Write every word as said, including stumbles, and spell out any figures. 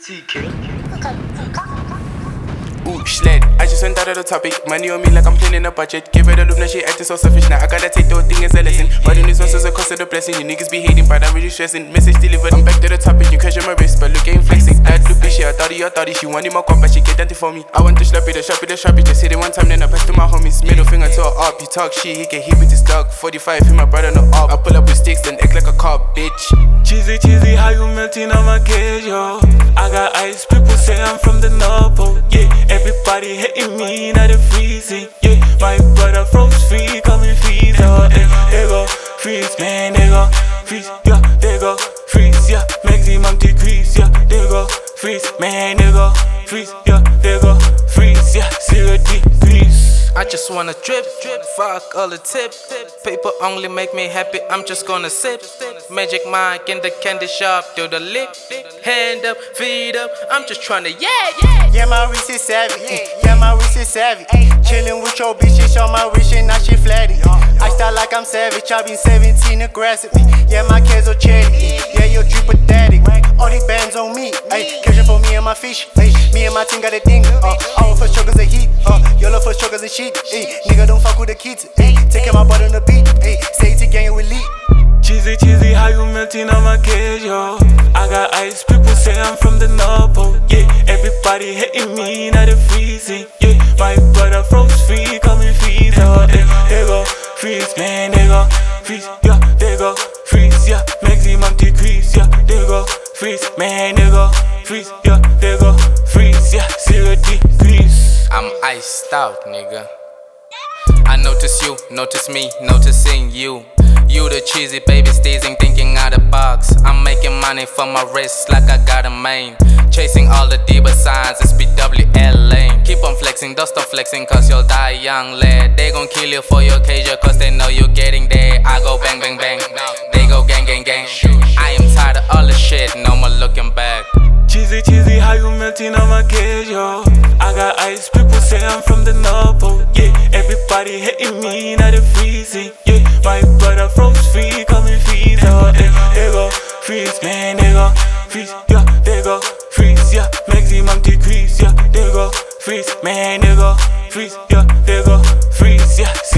T K. Ooh, sled, I just went out of the topic. Money on me like I'm playing in a budget. Give her the loop, now she acting so selfish. Now I gotta take the whole thing as a lesson. But in this one, a cost of the blessing. You niggas be hating, but I'm really stressing. Message delivered, I'm back to the topic. You catch my wrist, but look, ain't flexing. That look, bitch, I thought I thought she wanted my comp, but she get that for me. I want to slap it, the shop it, the shop it. Just hit it one time, then I pass to my homies. Middle finger to her up, you talk shit, he get hit with his dog. forty-five, hit my brother, no up. I pull up with sticks, then act like a cop, bitch. Cheesy, cheesy, how you melting on my cage, yo? I got ice, people say I'm from the North Pole, yeah. Everybody hating me, not a freezing, yeah. My brother froze free, coming freeze, oh, eh. They go freeze, man, they go freeze, yeah. They go freeze, yeah. Maximum decrease, yeah. They go freeze, man, they go freeze, yeah. They go freeze, yeah. Zero degrees. I just wanna drip, drip, fuck all the tip. Paper only make me happy, I'm just gonna sip. Magic Mike in the candy shop, do the lick. Hand up, feet up, I'm just tryna, yeah, yeah. Yeah, my wrist is savvy, yeah, my wrist is savvy. Chillin' with your bitch, she on my wrist and now she flatty. I style like I'm savage, I been seventeen aggressive. Yeah, my kids are cherry, yeah, your drip a daddy. All these bands on me, ayy, catching for me and my fish, ayy. Me and my team got a thing, uh, all for struggles of heat, uh, YOLO for struggles of shit, ayy. Nigga don't fuck with the kids, ayy. Taking my butt on the beat, ayy. Stay to gang with elite. Cheesy, cheesy, how you melting on my cage, yo? I got ice, people say I'm from the North Pole, yeah. Everybody hating me, not a freezing, yeah. My brother froze free, coming freeze, oh, eh. They go freeze, man, they go freeze, yeah. They go freeze, yeah. Maximum decrease, yeah. They go freeze, man, they go freeze, yeah. They go freeze, yeah. Zero degrees. I'm iced out, nigga. I notice you, notice me, noticing you. You the cheesy baby steezing, thinking out the box. I'm making money for my wrist like I got a main. Chasing all the diva signs, it's B W L lane. Keep on flexing, don't stop flexing, cause you'll die young, lad. They gon' kill you for your cage, cause they know you're getting there. I go bang, bang, bang, they go gang, gang, gang. I am tired of all the shit, no more looking back. Cheesy, cheesy, how you melting on my cage, yo? I got ice, people say I'm from the North Pole, yeah. Everybody hating me, not a freezing, yeah. My brother froze free, coming freeze, oh, eh. They go freeze, man, they go freeze, yeah. They go freeze, yeah. Maximum decrease, yeah. They go freeze, man, they go freeze, yeah. They go freeze, yeah.